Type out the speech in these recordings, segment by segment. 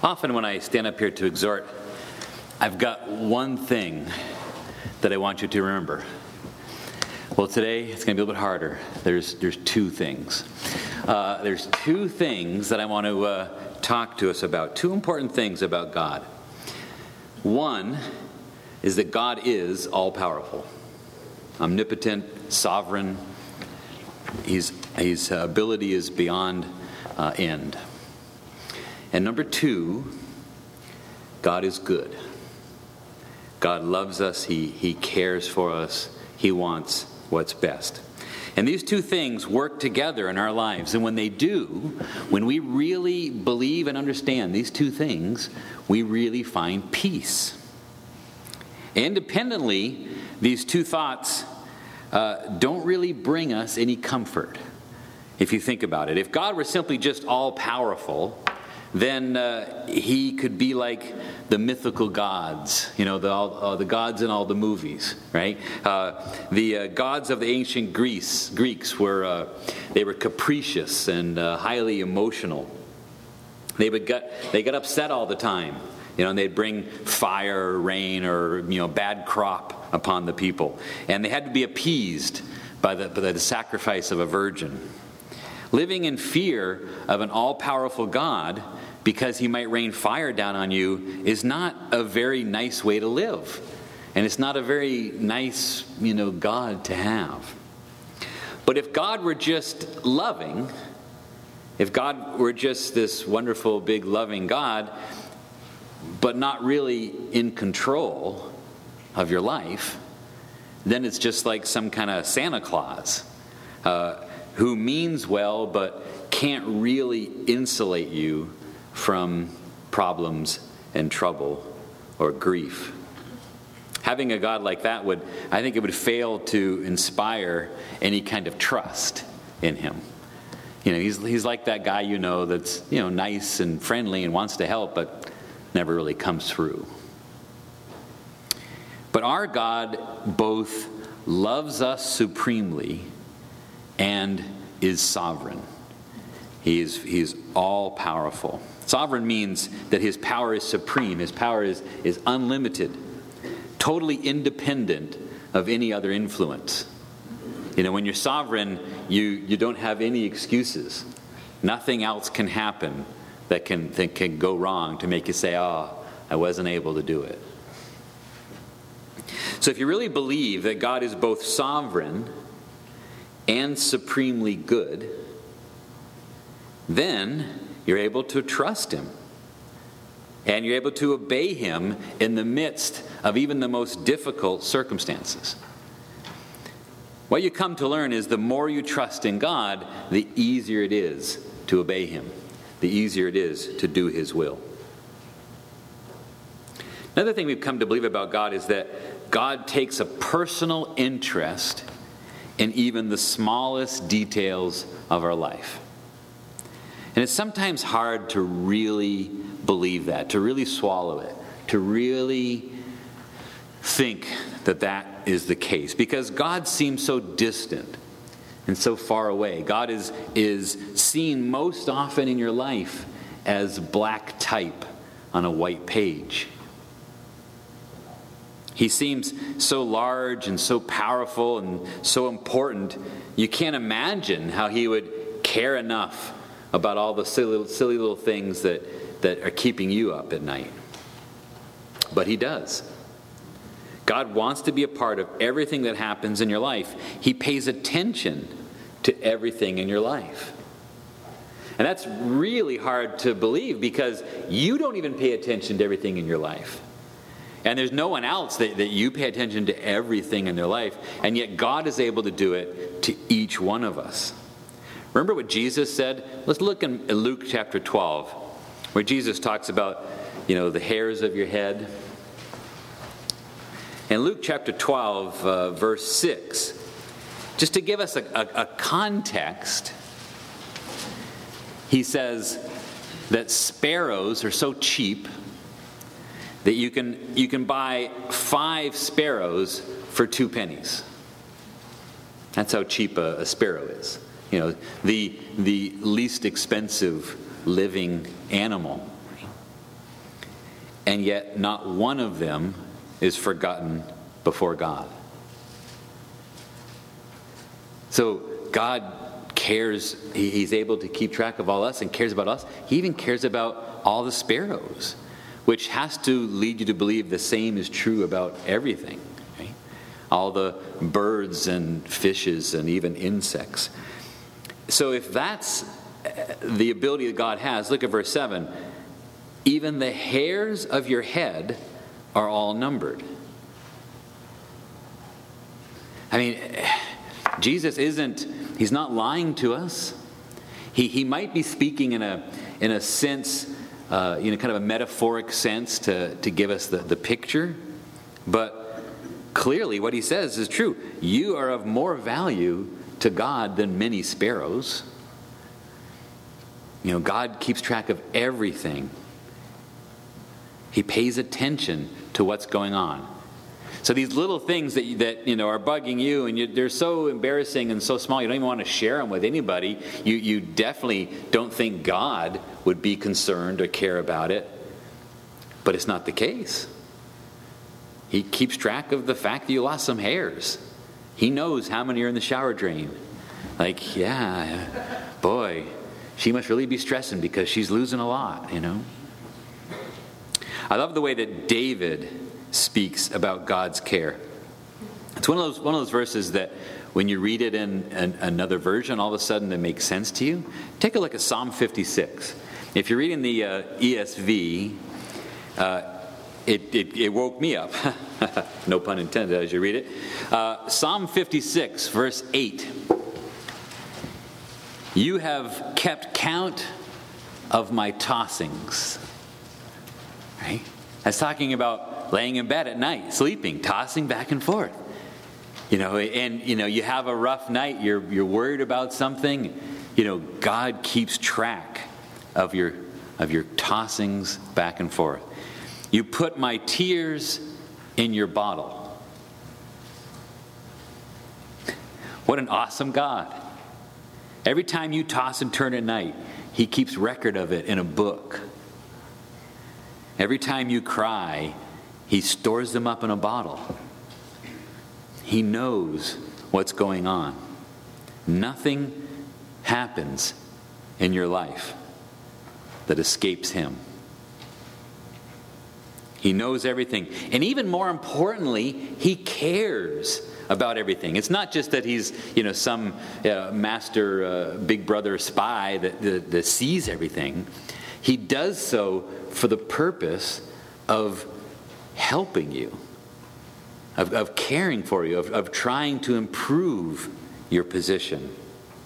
Often when I stand up here to exhort, I've got one thing that I want you to remember. Well, today it's going to be a little bit harder. There's two things. There's two things that I want to talk to us about. Two important things about God. One is that God is all-powerful, omnipotent, sovereign. His ability is beyond end. And number two, God is good. God loves us. He cares for us. He wants what's best. And these two things work together in our lives. And when they do, when we really believe and understand these two things, we really find peace. Independently, these two thoughts don't really bring us any comfort, if you think about it. If God were simply just all-powerful, then he could be like the mythical gods, the gods in all the movies, right? The gods of the ancient Greeks were capricious and highly emotional. They got upset all the time, and they'd bring fire or rain or bad crop upon the people, and they had to be appeased by the sacrifice of a virgin. Living in fear of an all-powerful God because he might rain fire down on you is not a very nice way to live. And it's not a very nice, God to have. But if God were just loving, if God were just this wonderful, big, loving God, but not really in control of your life, then it's just like some kind of Santa Claus who means well but can't really insulate you from problems and trouble or grief. Having a God like that would fail to inspire any kind of trust in him. He's like that guy that's nice and friendly and wants to help but never really comes through. But our God both loves us supremely and is sovereign. He is all-powerful. Sovereign means that his power is supreme. His power is unlimited, totally independent of any other influence. When you're sovereign, you don't have any excuses. Nothing else can happen that can go wrong to make you say, I wasn't able to do it. So if you really believe that God is both sovereign and supremely good, then you're able to trust him. And you're able to obey him in the midst of even the most difficult circumstances. What you come to learn is the more you trust in God, the easier it is to obey him. The easier it is to do his will. Another thing we've come to believe about God is that God takes a personal interest in even the smallest details of our life. And it's sometimes hard to really believe that, to really swallow it, to really think that is the case. Because God seems so distant and so far away. God is seen most often in your life as black type on a white page. He seems so large and so powerful and so important, you can't imagine how he would care enough about all the silly little things that are keeping you up at night. But he does. God wants to be a part of everything that happens in your life. He pays attention to everything in your life. And that's really hard to believe because you don't even pay attention to everything in your life. And there's no one else that you pay attention to everything in their life. And yet God is able to do it to each one of us. Remember what Jesus said? Let's look in Luke chapter 12, where Jesus talks about, the hairs of your head. In Luke chapter 12, verse 6, just to give us a context, he says that sparrows are so cheap that you can buy 5 sparrows for 2 pennies. That's how cheap a sparrow is. The least expensive living animal. and yet not one of them is forgotten before God. So God cares. He's able to keep track of all us and cares about us. He even cares about all the sparrows, which has to lead you to believe the same is true about everything. Right? All the birds and fishes and even insects. So if that's the ability that God has, look at verse 7. Even the hairs of your head are all numbered. I mean, Jesus he's not lying to us. He might be speaking in a sense, kind of a metaphoric sense to give us the picture. But clearly what he says is true. You are of more value to God than many sparrows. God keeps track of everything. He pays attention to what's going on. So these little things that are bugging you, and they're so embarrassing and so small, you don't even want to share them with anybody. You definitely don't think God would be concerned or care about it. But it's not the case. He keeps track of the fact that you lost some hairs. He knows how many are in the shower drain. Like, yeah, boy, she must really be stressing because she's losing a lot, I love the way that David speaks about God's care. It's one of those verses that when you read it in another version, all of a sudden it makes sense to you. Take a look at Psalm 56. If you're reading the ESV, it woke me up. No pun intended as you read it. Psalm 56, verse 8. You have kept count of my tossings. Right? That's talking about laying in bed at night, sleeping, tossing back and forth. You have a rough night, you're worried about something. God keeps track of your tossings back and forth. You put my tears in your bottle. What an awesome God. Every time you toss and turn at night, he keeps record of it in a book. Every time you cry, he stores them up in a bottle. He knows what's going on. Nothing happens in your life that escapes him. He knows everything. And even more importantly, he cares about everything. It's not just that he's, some master big brother spy that sees everything. He does so for the purpose of helping you, of caring for you, of trying to improve your position.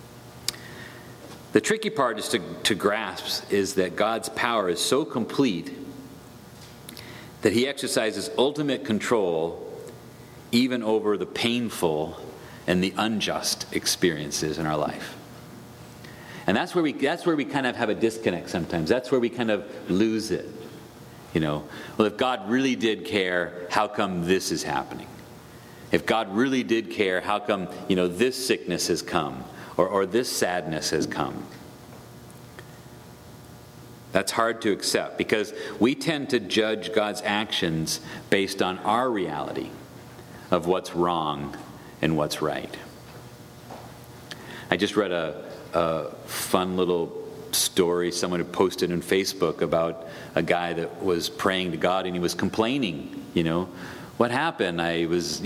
The tricky part is to grasp is that God's power is so complete that he exercises ultimate control even over the painful and the unjust experiences in our life. And that's where we kind of have a disconnect sometimes. That's where we kind of lose it. Well, if God really did care, how come this is happening? If God really did care, how come, this sickness has come or this sadness has come? That's hard to accept because we tend to judge God's actions based on our reality of what's wrong and what's right. I just read a fun little story someone had posted on Facebook about a guy that was praying to God and he was complaining, what happened? I was,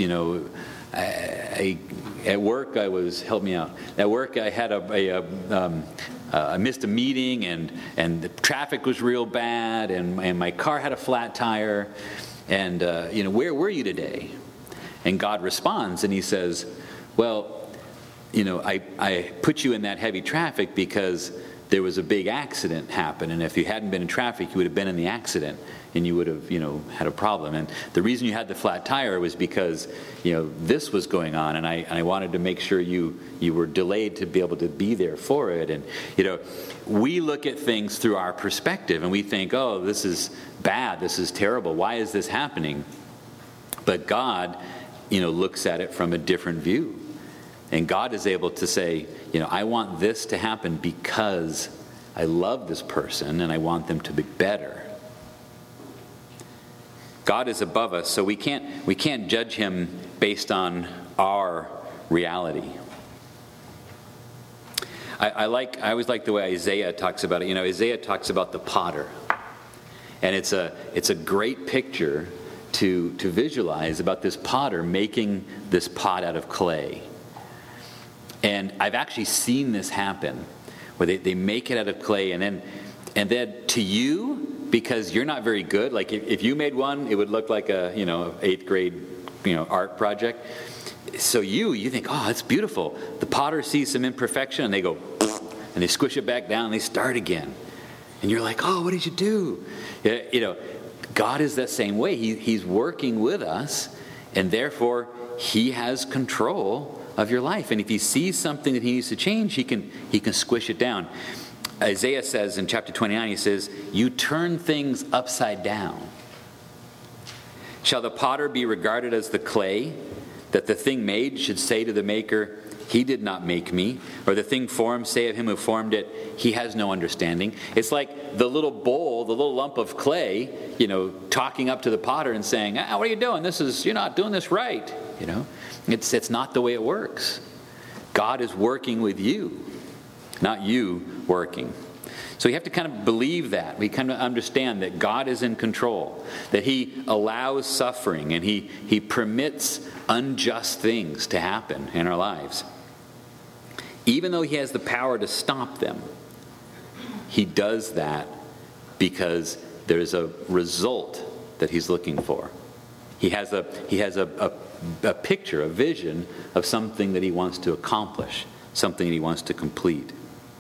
at work help me out. At work I had I missed a meeting and the traffic was real bad and my car had a flat tire and, where were you today? And God responds and he says, well, I put you in that heavy traffic because there was a big accident happen. And if you hadn't been in traffic, you would have been in the accident and you would have, had a problem. And the reason you had the flat tire was because, this was going on. And I wanted to make sure you were delayed to be able to be there for it. And, we look at things through our perspective and we think, oh, this is bad. This is terrible. Why is this happening? But God, looks at it from a different view. And God is able to say, I want this to happen because I love this person and I want them to be better. God is above us, so we can't judge him based on our reality. I always like the way Isaiah talks about it. Isaiah talks about the potter. And it's a great picture to visualize about this potter making this pot out of clay. And I've actually seen this happen, where they make it out of clay, and then to you, because you're not very good, like if you made one, it would look like a 8th grade art project. So you think, oh, it's beautiful. The potter sees some imperfection, and they go, and they squish it back down, and they start again. And you're like, oh, what did you do? God is that same way. He's working with us, and therefore he has control of your life. And if he sees something that he needs to change, he can squish it down. Isaiah says in chapter 29, he says, you turn things upside down. Shall the potter be regarded as the clay, that the thing made should say to the maker, he did not make me? Or the thing formed say of him who formed it, he has no understanding. It's like the little bowl, the little lump of clay, talking up to the potter and saying, what are you doing? You're not doing this right. It's not the way it works. God is working with you, not you working. So you have to kind of believe that. We kind of understand that God is in control, that he allows suffering, and he permits unjust things to happen in our lives. Even though he has the power to stop them, he does that because there's a result that he's looking for. He has a picture, a vision of something that he wants to accomplish, something that he wants to complete.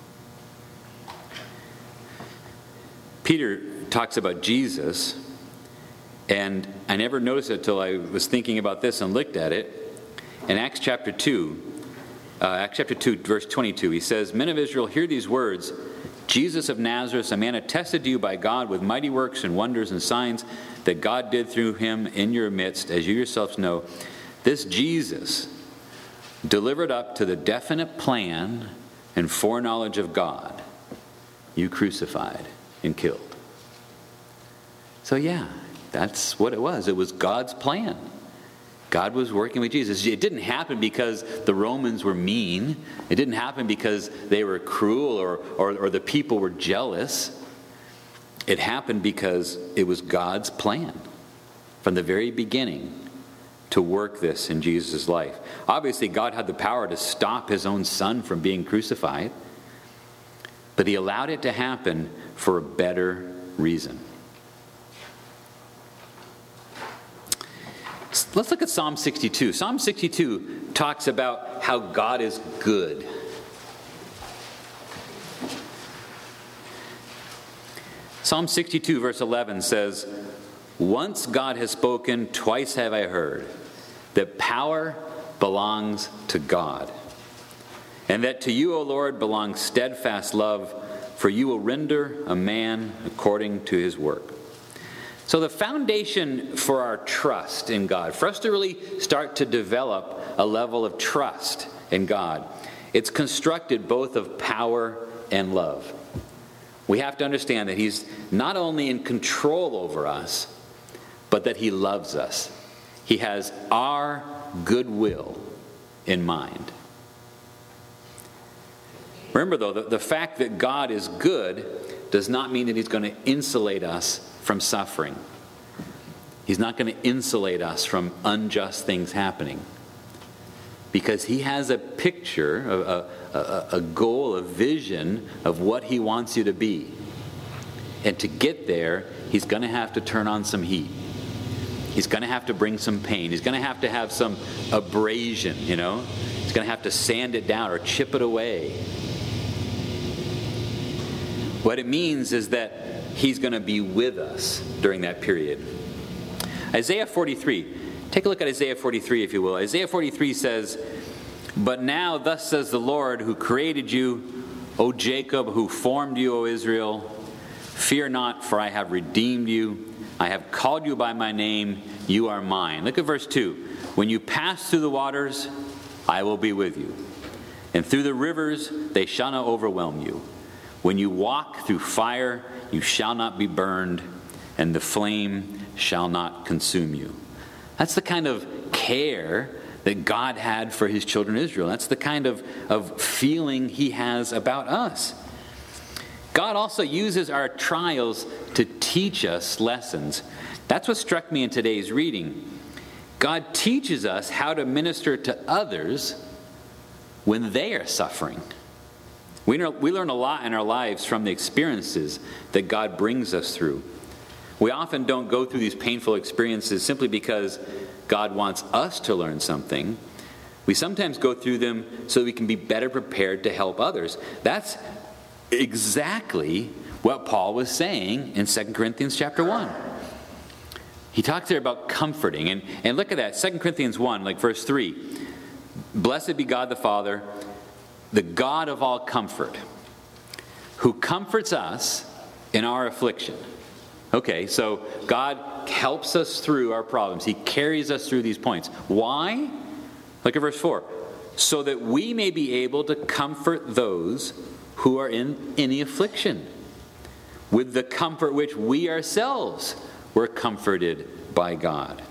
Peter talks about Jesus, and I never noticed it until I was thinking about this and looked at it. In Acts chapter 2, verse 22, he says, Men of Israel, hear these words. Jesus of Nazareth, a man attested to you by God with mighty works and wonders and signs that God did through him in your midst, as you yourselves know. This Jesus, delivered up to the definite plan and foreknowledge of God, you crucified and killed. So yeah, that's what it was. It was God's plan. God was working with Jesus. It didn't happen because the Romans were mean. It didn't happen because they were cruel or the people were jealous. It happened because it was God's plan from the very beginning to work this in Jesus' life. Obviously, God had the power to stop his own son from being crucified, but he allowed it to happen for a better reason. Let's look at Psalm 62. Psalm 62 talks about how God is good. Psalm 62 verse 11 says, Once God has spoken, twice have I heard, that power belongs to God, and that to you, O Lord, belongs steadfast love, for you will render a man according to his work. So the foundation for our trust in God, for us to really start to develop a level of trust in God, it's constructed both of power and love. We have to understand that he's not only in control over us, but that he loves us. He has our goodwill in mind. Remember, though, the fact that God is good does not mean that he's going to insulate us from suffering. He's not going to insulate us from unjust things happening. Because he has a picture, a goal, a vision of what he wants you to be. And to get there, he's going to have to turn on some heat. He's going to have to bring some pain. He's going to have some abrasion, He's going to have to sand it down or chip it away. What it means is that he's going to be with us during that period. Isaiah 43. Take a look at Isaiah 43, if you will. Isaiah 43 says, But now thus says the Lord, who created you, O Jacob, who formed you, O Israel, fear not, for I have redeemed you. I have called you by my name. You are mine. Look at verse 2. When you pass through the waters, I will be with you. And through the rivers, they shall not overwhelm you. When you walk through fire, you shall not be burned, and the flame shall not consume you. That's the kind of care that God had for his children Israel. That's the kind of feeling he has about us. God also uses our trials to teach us lessons. That's what struck me in today's reading. God teaches us how to minister to others when they are suffering. We learn a lot in our lives from the experiences that God brings us through. We often don't go through these painful experiences simply because God wants us to learn something. We sometimes go through them so we can be better prepared to help others. That's exactly what Paul was saying in 2 Corinthians chapter 1. He talks there about comforting. And look at that, 2 Corinthians 1, like verse 3. Blessed be God the Father, the God of all comfort, who comforts us in our affliction. Okay, so God helps us through our problems. He carries us through these points. Why? Look at verse 4. So that we may be able to comfort those who are in any affliction with the comfort which we ourselves were comforted by God.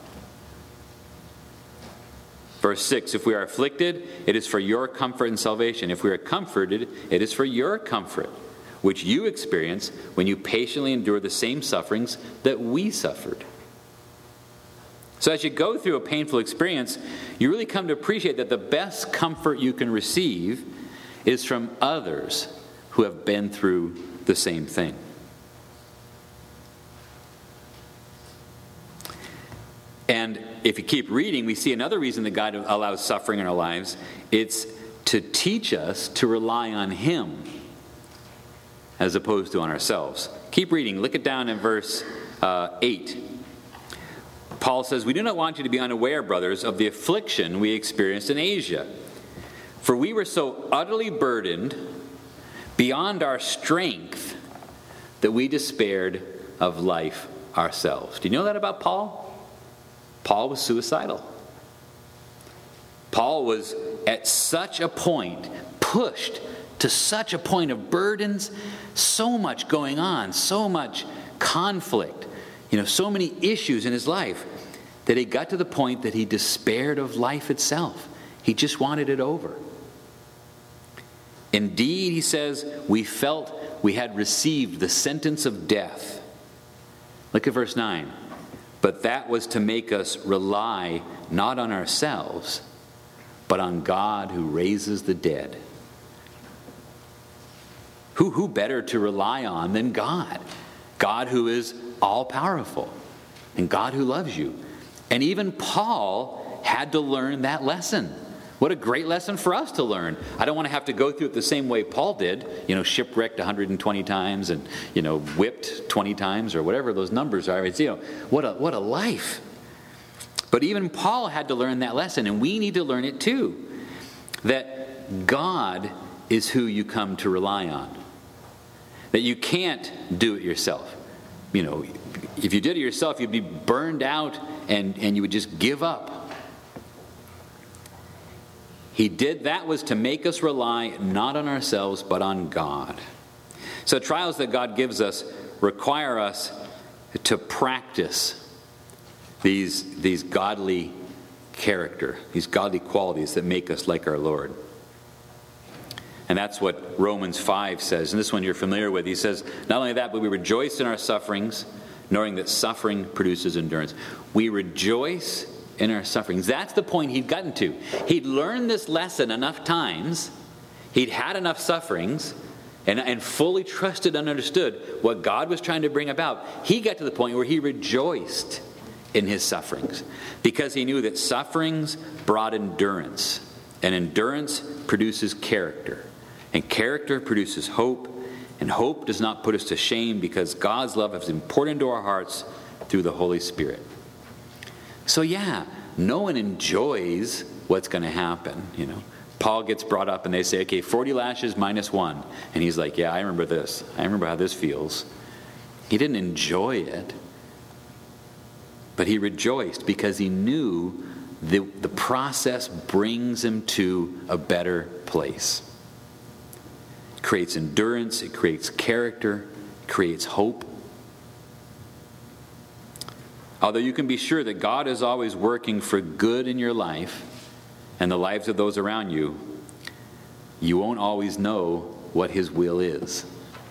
Verse 6, if we are afflicted, it is for your comfort and salvation. If we are comforted, it is for your comfort, which you experience when you patiently endure the same sufferings that we suffered. So as you go through a painful experience, you really come to appreciate that the best comfort you can receive is from others who have been through the same thing. And if you keep reading, we see another reason that God allows suffering in our lives. It's to teach us to rely on him as opposed to on ourselves. Keep reading. Look it down in verse 8. Paul says, we do not want you to be unaware, brothers, of the affliction we experienced in Asia. For we were so utterly burdened beyond our strength that we despaired of life ourselves. Do you know that about Paul? Paul was suicidal. Paul was at such a point, pushed to such a point of burdens, so much going on, so much conflict, so many issues in his life, that he got to the point that he despaired of life itself. He just wanted it over. Indeed, he says, we felt we had received the sentence of death. Look at verse 9. But that was to make us rely not on ourselves, but on God who raises the dead. Who better to rely on than God? God who is all-powerful, and God who loves you. And even Paul had to learn that lesson. What a great lesson for us to learn. I don't want to have to go through it the same way Paul did, shipwrecked 120 times and, whipped 20 times or whatever those numbers are. It's, what a life. But even Paul had to learn that lesson, and we need to learn it too. That God is who you come to rely on. That you can't do it yourself. If you did it yourself, you'd be burned out and you would just give up. He did that was to make us rely not on ourselves, but on God. So trials that God gives us require us to practice these godly character, these godly qualities that make us like our Lord. And that's what Romans 5 says. And this one you're familiar with. He says, not only that, but we rejoice in our sufferings, knowing that suffering produces endurance. We rejoice in our sufferings. That's the point he'd gotten to. He'd learned this lesson enough times. He'd had enough sufferings and fully trusted and understood what God was trying to bring about. He got to the point where he rejoiced in his sufferings because he knew that sufferings brought endurance, and endurance produces character, and character produces hope, and hope does not put us to shame because God's love has been poured into our hearts through the Holy Spirit. So no one enjoys what's going to happen, Paul gets brought up and they say, okay, 40 lashes minus 1. And he's like, I remember this. I remember how this feels. He didn't enjoy it, but he rejoiced because he knew the process brings him to a better place. It creates endurance, it creates character, it creates hope. Although you can be sure that God is always working for good in your life and the lives of those around you, you won't always know what His will is.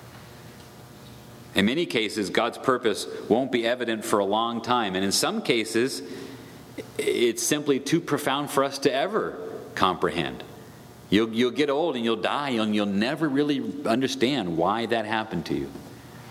In many cases, God's purpose won't be evident for a long time, and in some cases, it's simply too profound for us to ever comprehend. You'll get old and you'll die, and you'll never really understand why that happened to you.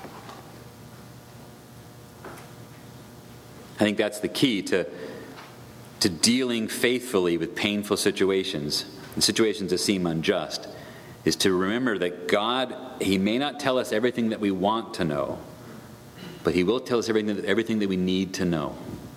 I think that's the key to dealing faithfully with painful situations, and situations that seem unjust, is to remember that God, He may not tell us everything that we want to know, but He will tell us everything that we need to know.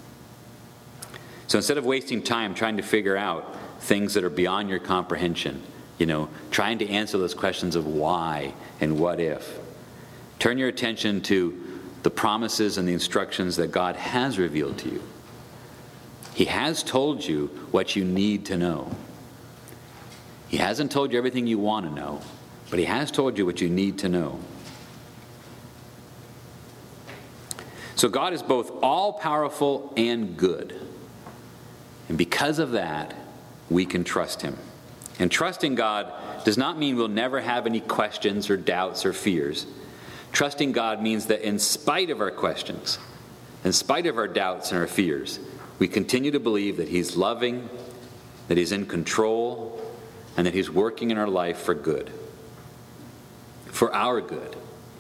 So instead of wasting time trying to figure out things that are beyond your comprehension, trying to answer those questions of why and what if, turn your attention to the promises and the instructions that God has revealed to you. He has told you what you need to know. He hasn't told you everything you want to know, but He has told you what you need to know. So God is both all-powerful and good. And because of that, we can trust Him. And trusting God does not mean we'll never have any questions or doubts or fears. Trusting God means that in spite of our questions, in spite of our doubts and our fears, we continue to believe that He's loving, that He's in control, and that He's working in our life for good. For our good.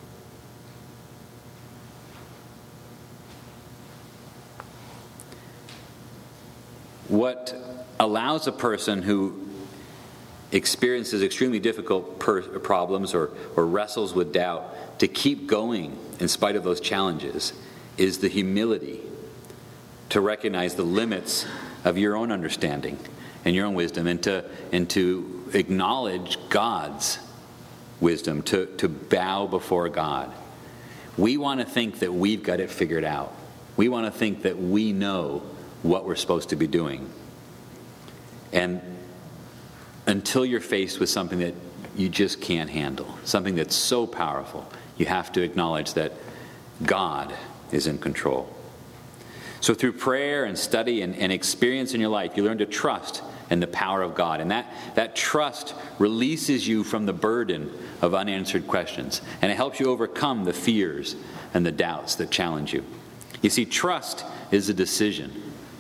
What allows a person who experiences extremely difficult problems or wrestles with doubt to keep going in spite of those challenges is the humility to recognize the limits of your own understanding and your own wisdom, and to acknowledge God's wisdom, to bow before God. We want to think that we've got it figured out. We want to think that we know what we're supposed to be doing. And until you're faced with something that you just can't handle, something that's so powerful, you have to acknowledge that God is in control. So through prayer and study and experience in your life, you learn to trust in the power of God. And that trust releases you from the burden of unanswered questions. And it helps you overcome the fears and the doubts that challenge you. You see, trust is a decision.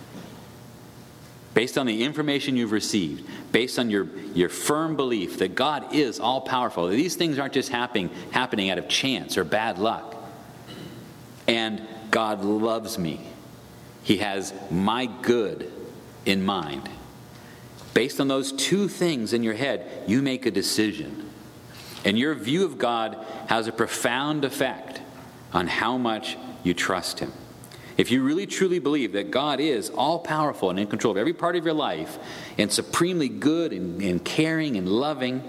Based on the information you've received, based on your firm belief that God is all-powerful, that these things aren't just happening out of chance or bad luck. And God loves me. He has my good in mind. Based on those two things in your head, you make a decision. And your view of God has a profound effect on how much you trust Him. If you really truly believe that God is all-powerful and in control of every part of your life, and supremely good and caring and loving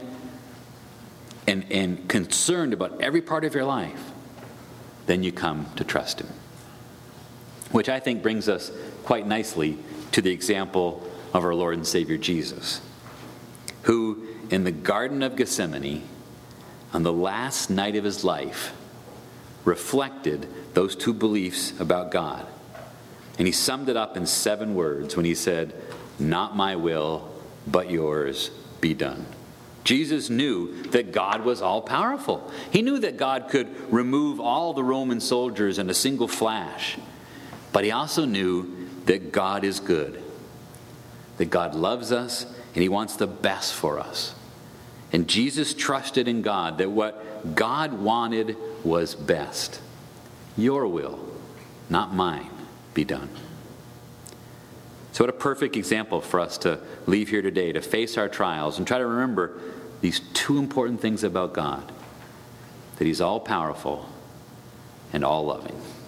and concerned about every part of your life, then you come to trust Him. Which I think brings us quite nicely to the example of our Lord and Savior Jesus, who in the Garden of Gethsemane, on the last night of His life, reflected those two beliefs about God. And He summed it up in 7 words when He said, "Not my will, but yours be done." Jesus knew that God was all-powerful. He knew that God could remove all the Roman soldiers in a single flash. But He also knew that God is good, that God loves us, and He wants the best for us. And Jesus trusted in God that what God wanted was best. Your will, not mine, be done. So what a perfect example for us to leave here today, to face our trials and try to remember these 2 important things about God: that He's all-powerful and all-loving.